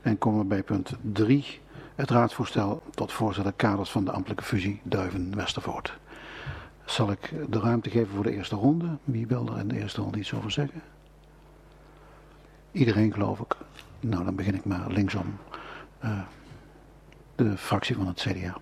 En komen we bij punt 3, het raadsvoorstel tot voorzitter kaders van de ambtelijke fusie Duiven-Westervoort. Zal ik de ruimte geven voor de eerste ronde? Wie wil er in de eerste ronde iets over zeggen? Iedereen, geloof ik. Nou, dan begin ik maar linksom. De fractie van het CDA.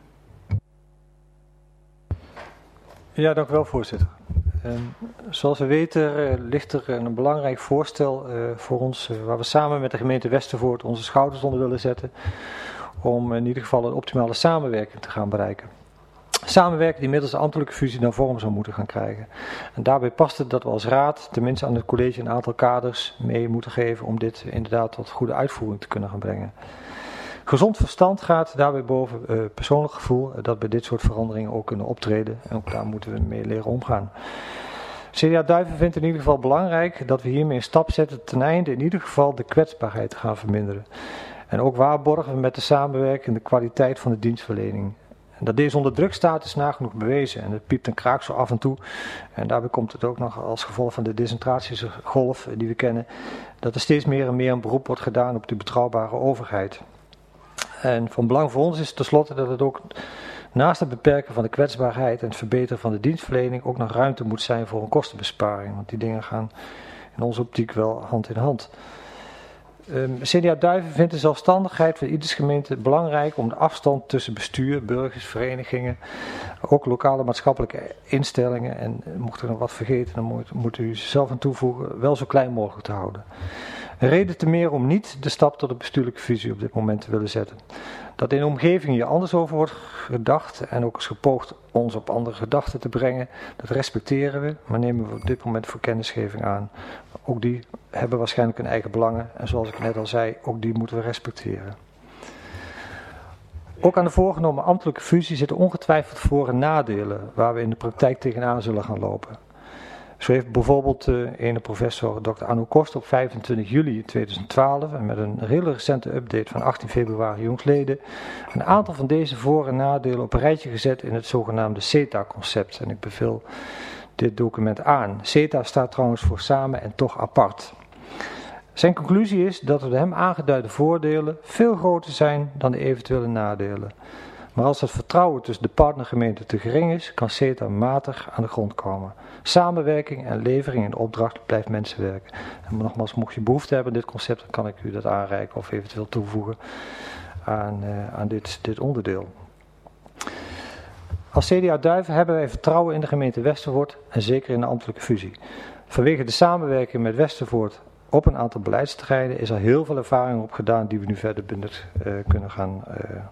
Ja, dank u wel, voorzitter. Zoals we weten ligt er een belangrijk voorstel voor ons, waar we samen met de gemeente Westervoort onze schouders onder willen zetten, om in ieder geval een optimale samenwerking te gaan bereiken. Samenwerking die middels de ambtelijke fusie dan vorm zou moeten gaan krijgen. En daarbij past het dat we als raad tenminste aan het college een aantal kaders mee moeten geven om dit inderdaad tot goede uitvoering te kunnen gaan brengen. Gezond verstand gaat daarbij boven persoonlijk gevoel dat bij dit soort veranderingen ook kunnen optreden. En ook daar moeten we mee leren omgaan. CDA Duiven vindt in ieder geval belangrijk dat we hiermee een stap zetten ten einde in ieder geval de kwetsbaarheid te gaan verminderen. En ook waarborgen we met de samenwerking de kwaliteit van de dienstverlening. En dat deze onder druk staat is nagenoeg bewezen en het piept en kraakt zo af en toe. En daarbij komt het ook nog als gevolg van de decentratiegolf die we kennen, dat er steeds meer en meer een beroep wordt gedaan op de betrouwbare overheid. En van belang voor ons is tenslotte dat het ook naast het beperken van de kwetsbaarheid en het verbeteren van de dienstverlening ook nog ruimte moet zijn voor een kostenbesparing. Want die dingen gaan in onze optiek wel hand in hand. CDA Duiven vindt de zelfstandigheid van iedere gemeente belangrijk om de afstand tussen bestuur, burgers, verenigingen, ook lokale maatschappelijke instellingen en mocht er nog wat vergeten, dan moet u zelf aan toevoegen, wel zo klein mogelijk te houden. Een reden te meer om niet de stap tot een bestuurlijke fusie op dit moment te willen zetten. Dat in de omgeving hier anders over wordt gedacht en ook is gepoogd ons op andere gedachten te brengen, dat respecteren we, maar nemen we op dit moment voor kennisgeving aan. Ook die hebben waarschijnlijk hun eigen belangen en zoals ik net al zei, ook die moeten we respecteren. Ook aan de voorgenomen ambtelijke fusie zitten ongetwijfeld voor- en nadelen waar we in de praktijk tegenaan zullen gaan lopen. Zo heeft bijvoorbeeld ene professor Dr. Arno Kost op 25 juli 2012 en met een hele recente update van 18 februari jongstleden een aantal van deze voor- en nadelen op een rijtje gezet in het zogenaamde CETA-concept. En ik beveel dit document aan. CETA staat trouwens voor samen en toch apart. Zijn conclusie is dat de hem aangeduide voordelen veel groter zijn dan de eventuele nadelen. Maar als het vertrouwen tussen de partnergemeenten te gering is, kan CETA matig aan de grond komen. Samenwerking en levering in opdracht blijft mensenwerk. En nogmaals, mocht je behoefte hebben aan dit concept, dan kan ik u dat aanreiken of eventueel toevoegen aan dit onderdeel. Als CDA Duiven hebben wij vertrouwen in de gemeente Westervoort en zeker in de ambtelijke fusie. Vanwege de samenwerking met Westervoort op een aantal beleidsterreinen is er heel veel ervaring op gedaan die we nu verder kunnen gaan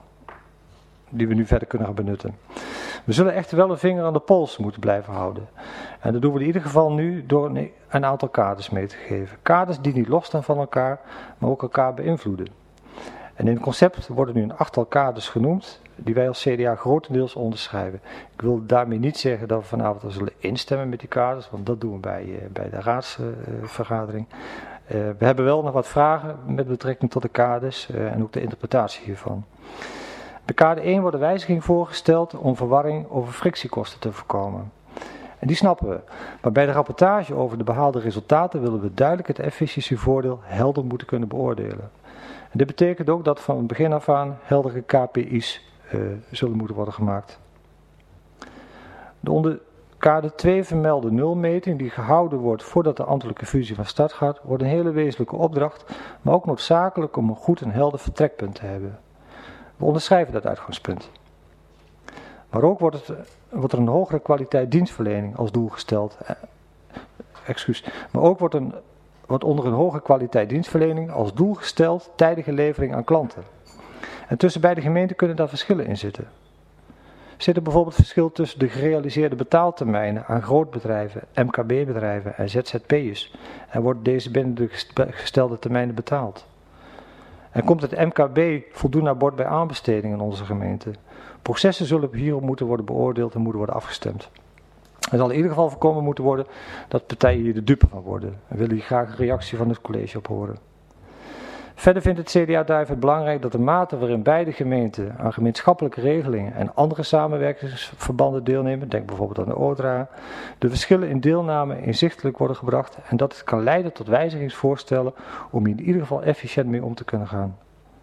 benutten. We zullen echter wel een vinger aan de pols moeten blijven houden. En dat doen we in ieder geval nu door een aantal kaders mee te geven. Kaders die niet losstaan van elkaar, maar ook elkaar beïnvloeden. En in het concept worden nu een aantal kaders genoemd, die wij als CDA grotendeels onderschrijven. Ik wil daarmee niet zeggen dat we vanavond al zullen instemmen met die kaders, want dat doen we bij de raadsvergadering. We hebben wel nog wat vragen met betrekking tot de kaders en ook de interpretatie hiervan. Bij kader 1 wordt een wijziging voorgesteld om verwarring over frictiekosten te voorkomen. En die snappen we. Maar bij de rapportage over de behaalde resultaten willen we duidelijk het efficiëntievoordeel helder moeten kunnen beoordelen. En dit betekent ook dat van het begin af aan heldere KPI's zullen moeten worden gemaakt. De onder kader 2 vermelde nulmeting die gehouden wordt voordat de ambtelijke fusie van start gaat, wordt een hele wezenlijke opdracht, maar ook noodzakelijk om een goed en helder vertrekpunt te hebben. We onderschrijven dat uitgangspunt. Maar ook wordt er een hogere kwaliteit dienstverlening als doel gesteld. Maar ook wordt onder een hogere kwaliteit dienstverlening als doel gesteld tijdige levering aan klanten. En tussen beide gemeenten kunnen daar verschillen in zitten. Zit er bijvoorbeeld verschil tussen de gerealiseerde betaaltermijnen aan grootbedrijven, MKB-bedrijven en ZZP'ers? En worden deze binnen de gestelde termijnen betaald? En komt het MKB voldoende aan bod bij aanbesteding in onze gemeente? Processen zullen hierop moeten worden beoordeeld en moeten worden afgestemd. Er zal in ieder geval voorkomen moeten worden dat partijen hier de dupe van worden. We willen hier graag een reactie van het college op horen. Verder vindt het CDA Duiven het belangrijk dat de mate waarin beide gemeenten aan gemeenschappelijke regelingen en andere samenwerkingsverbanden deelnemen, denk bijvoorbeeld aan de ODRA, de verschillen in deelname inzichtelijk worden gebracht en dat het kan leiden tot wijzigingsvoorstellen om hier in ieder geval efficiënt mee om te kunnen gaan.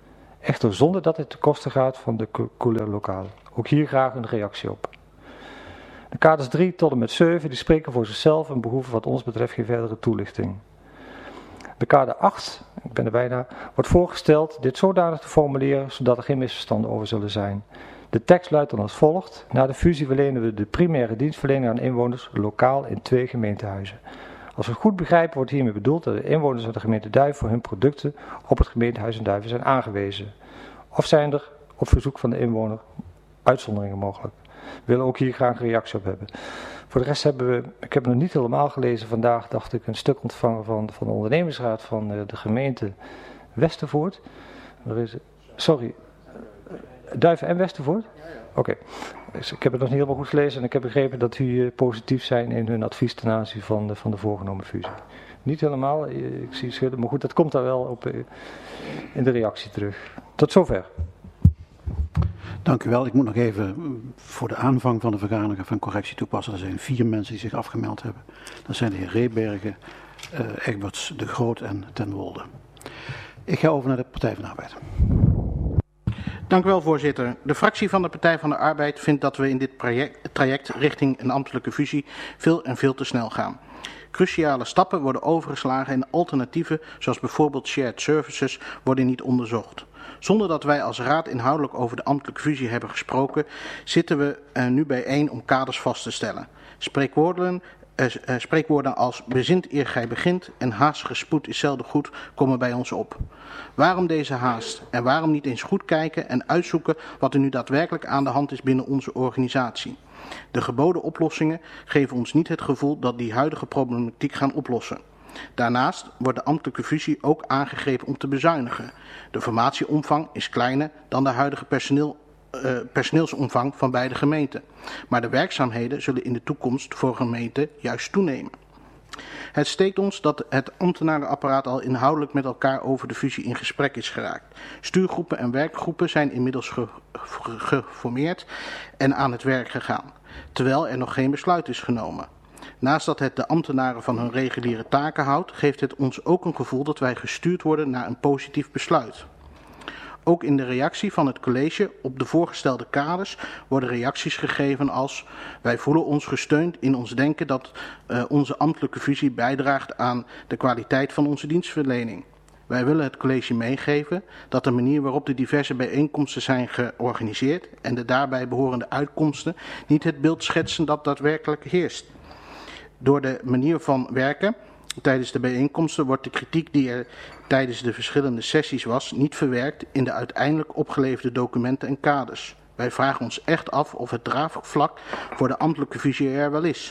echter zonder dat het ten koste gaat van de couleur-lokalen. Ook hier graag een reactie op. De kaders 3 tot en met 7 die spreken voor zichzelf en behoeven wat ons betreft geen verdere toelichting. De kader 8, ik ben er bijna, wordt voorgesteld dit zodanig te formuleren zodat er geen misverstanden over zullen zijn. De tekst luidt dan als volgt: na de fusie verlenen we de primaire dienstverlening aan inwoners lokaal in 2 gemeentehuizen. Als we goed begrijpen wordt hiermee bedoeld dat de inwoners van de gemeente Duiven voor hun producten op het gemeentehuis in Duiven zijn aangewezen. Of zijn er op verzoek van de inwoner uitzonderingen mogelijk. We willen ook hier graag een reactie op hebben. Voor de rest hebben we, ik heb het nog niet helemaal gelezen vandaag, dacht ik, een stuk ontvangen van de ondernemingsraad van de gemeente Westervoort. Duiven en Westervoort? Oké. Dus ik heb het nog niet helemaal goed gelezen en ik heb begrepen dat u positief zijn in hun advies ten aanzien van de voorgenomen fusie. Niet helemaal, ik zie schudden, maar goed, dat komt daar wel op in de reactie terug. Tot zover. Dank u wel. Ik moet nog even voor de aanvang van de vergadering van correctie toepassen. Er zijn 4 mensen die zich afgemeld hebben. Dat zijn de heer Rebergen, Egberts, De Groot en Ten Wolde. Ik ga over naar de Partij van de Arbeid. Dank u wel, voorzitter. De fractie van de Partij van de Arbeid vindt dat we in dit traject richting een ambtelijke fusie veel te snel gaan. Cruciale stappen worden overgeslagen en alternatieven, zoals bijvoorbeeld shared services, worden niet onderzocht. Zonder dat wij als raad inhoudelijk over de ambtelijke fusie hebben gesproken, zitten we nu bijeen om kaders vast te stellen. Spreekwoorden als bezint eer gij begint en haastige spoed is zelden goed komen bij ons op. Waarom deze haast en waarom niet eens goed kijken en uitzoeken wat er nu daadwerkelijk aan de hand is binnen onze organisatie? De geboden oplossingen geven ons niet het gevoel dat die huidige problematiek gaan oplossen. Daarnaast wordt de ambtelijke fusie ook aangegrepen om te bezuinigen. De formatieomvang is kleiner dan de huidige personeelsomvang van beide gemeenten. Maar de werkzaamheden zullen in de toekomst voor gemeenten juist toenemen. Het steekt ons dat het ambtenarenapparaat al inhoudelijk met elkaar over de fusie in gesprek is geraakt. Stuurgroepen en werkgroepen zijn inmiddels geformeerd en aan het werk gegaan, terwijl er nog geen besluit is genomen. Naast dat het de ambtenaren van hun reguliere taken houdt, geeft het ons ook een gevoel dat wij gestuurd worden naar een positief besluit. Ook in de reactie van het college op de voorgestelde kaders worden reacties gegeven als: wij voelen ons gesteund in ons denken dat onze ambtelijke fusie bijdraagt aan de kwaliteit van onze dienstverlening. Wij willen het college meegeven dat de manier waarop de diverse bijeenkomsten zijn georganiseerd en de daarbij behorende uitkomsten niet het beeld schetsen dat daadwerkelijk heerst. Door de manier van werken tijdens de bijeenkomsten wordt de kritiek die er tijdens de verschillende sessies was niet verwerkt in de uiteindelijk opgeleverde documenten en kaders. Wij vragen ons echt af of het draagvlak voor de ambtelijke fusie er wel is.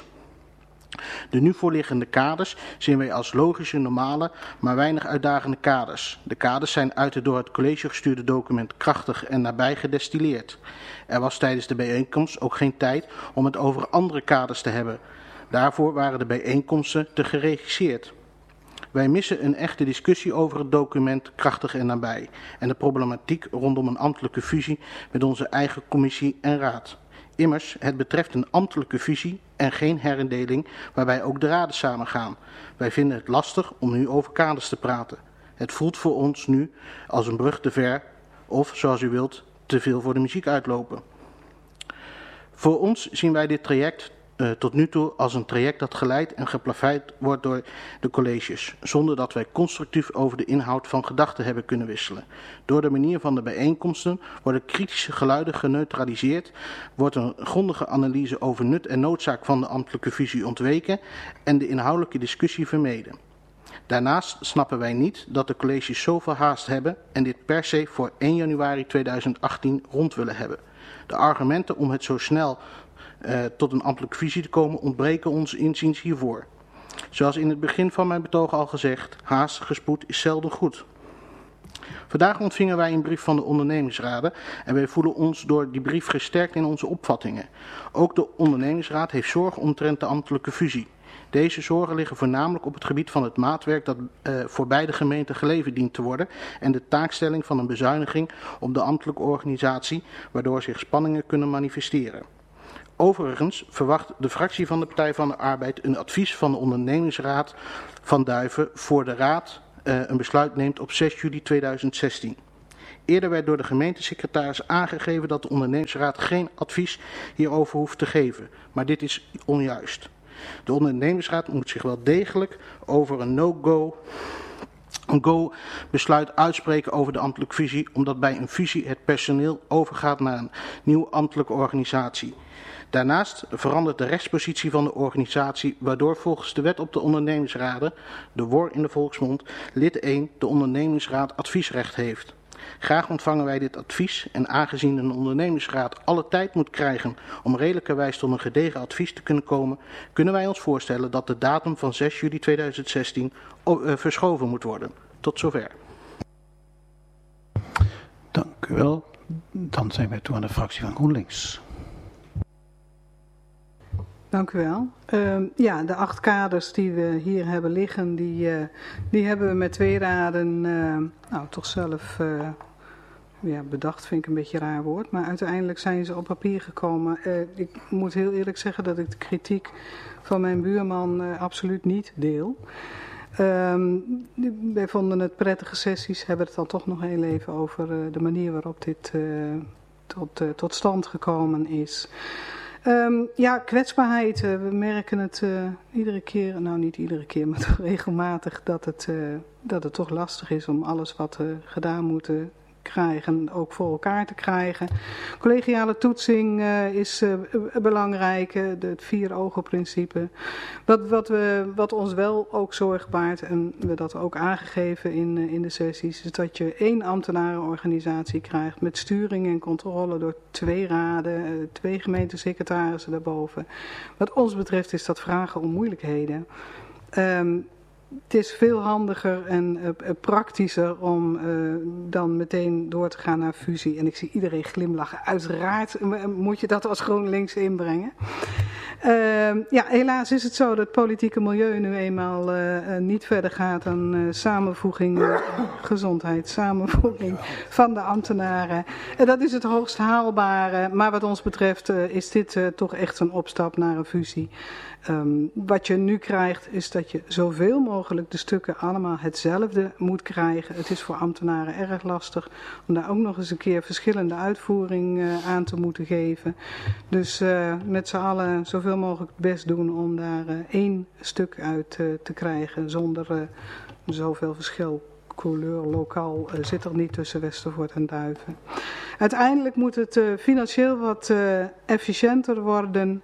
De nu voorliggende kaders zien wij als logische, normale, maar weinig uitdagende kaders. De kaders zijn uit het door het college gestuurde document krachtig en nabij gedestilleerd. Er was tijdens de bijeenkomst ook geen tijd om het over andere kaders te hebben. Daarvoor waren de bijeenkomsten te geregisseerd. Wij missen een echte discussie over het document krachtig en nabij en de problematiek rondom een ambtelijke fusie met onze eigen commissie en raad. Immers, het betreft een ambtelijke fusie en geen herindeling waarbij ook de raden samengaan. Wij vinden het lastig om nu over kaders te praten. Het voelt voor ons nu als een brug te ver of, zoals u wilt, te veel voor de muziek uitlopen. Voor ons zien wij dit traject tot nu toe als een traject dat geleid en geplaveid wordt door de colleges, zonder dat wij constructief over de inhoud van gedachten hebben kunnen wisselen. Door de manier van de bijeenkomsten worden kritische geluiden geneutraliseerd, wordt een grondige analyse over nut en noodzaak van de ambtelijke fusie ontweken en de inhoudelijke discussie vermeden. Daarnaast snappen wij niet dat de colleges zoveel haast hebben en dit per se voor 1 januari 2018 rond willen hebben. De argumenten om het zo snel tot een ambtelijke fusie te komen ontbreken ons inziens hiervoor. Zoals in het begin van mijn betoog al gezegd, haastige spoed is zelden goed. Vandaag ontvingen wij een brief van de ondernemingsraden en wij voelen ons door die brief gesterkt in onze opvattingen. Ook de ondernemingsraad heeft zorgen omtrent de ambtelijke fusie. Deze zorgen liggen voornamelijk op het gebied van het maatwerk dat voor beide gemeenten geleverd dient te worden en de taakstelling van een bezuiniging op de ambtelijke organisatie, waardoor zich spanningen kunnen manifesteren. Overigens verwacht de fractie van de Partij van de Arbeid een advies van de ondernemingsraad van Duiven voor de raad een besluit neemt op 6 juli 2016. Eerder werd door de gemeentesecretaris aangegeven dat de ondernemingsraad geen advies hierover hoeft te geven, maar dit is onjuist. De ondernemingsraad moet zich wel degelijk over een no-go besluit uitspreken over de ambtelijke fusie, omdat bij een fusie het personeel overgaat naar een nieuwe ambtelijke organisatie. Daarnaast verandert de rechtspositie van de organisatie, waardoor volgens de wet op de ondernemingsraden, de WOR in de volksmond, lid 1 de ondernemingsraad adviesrecht heeft. Graag ontvangen wij dit advies en aangezien een ondernemingsraad alle tijd moet krijgen om redelijkerwijs tot een gedegen advies te kunnen komen, kunnen wij ons voorstellen dat de datum van 6 juli 2016 verschoven moet worden. Tot zover. Dank u wel. Dan zijn wij toe aan de fractie van GroenLinks. Dank u wel. Ja, de 8 kaders die we hier hebben liggen, die hebben we met 2 raden toch zelf bedacht, vind ik een beetje een raar woord. Maar uiteindelijk zijn ze op papier gekomen. Ik moet heel eerlijk zeggen dat ik de kritiek van mijn buurman absoluut niet deel. Wij vonden het prettige sessies, hebben het dan toch nog heel even over de manier waarop dit tot stand gekomen is. Kwetsbaarheid. We merken het iedere keer, nou niet iedere keer, maar toch regelmatig dat het toch lastig is om alles wat gedaan moet krijgen, ook voor elkaar te krijgen. Collegiale toetsing is belangrijk, het 4-ogen-principe. Wat ons wel ook zorg baart, en we dat ook aangegeven in de sessies, is dat je 1 ambtenarenorganisatie krijgt met sturing en controle door 2 raden, 2 gemeentesecretarissen daarboven. Wat ons betreft is dat vragen om moeilijkheden. Het is veel handiger en praktischer om dan meteen door te gaan naar fusie. En ik zie iedereen glimlachen. Uiteraard moet je dat als GroenLinks inbrengen. Helaas is het zo dat het politieke milieu nu eenmaal niet verder gaat dan samenvoeging, gezondheid, samenvoeging van de ambtenaren. Dat is het hoogst haalbare. Maar wat ons betreft is dit toch echt een opstap naar een fusie. Wat je nu krijgt is dat je zoveel mogelijk de stukken allemaal hetzelfde moet krijgen. Het is voor ambtenaren erg lastig om daar ook nog eens een keer verschillende uitvoering aan te moeten geven. Dus met z'n allen zoveel mogelijk het best doen om daar 1 stuk uit te krijgen zonder zoveel verschil. Couleur lokaal zit er niet tussen Westervoort en Duiven. Uiteindelijk moet het financieel wat efficiënter worden.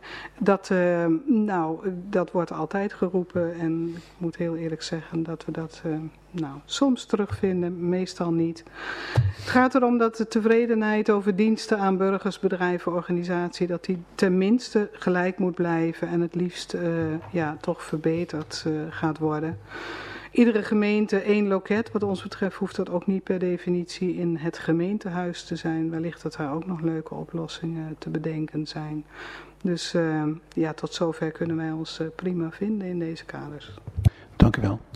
Dat wordt altijd geroepen en ik moet heel eerlijk zeggen dat we dat soms terugvinden, meestal niet. Het gaat erom dat de tevredenheid over diensten aan burgers, bedrijven, organisaties, dat die tenminste gelijk moet blijven en het liefst toch verbeterd gaat worden. Iedere gemeente 1 loket. Wat ons betreft hoeft dat ook niet per definitie in het gemeentehuis te zijn. Wellicht dat daar ook nog leuke oplossingen te bedenken zijn. Dus tot zover kunnen wij ons prima vinden in deze kaders. Dank u wel.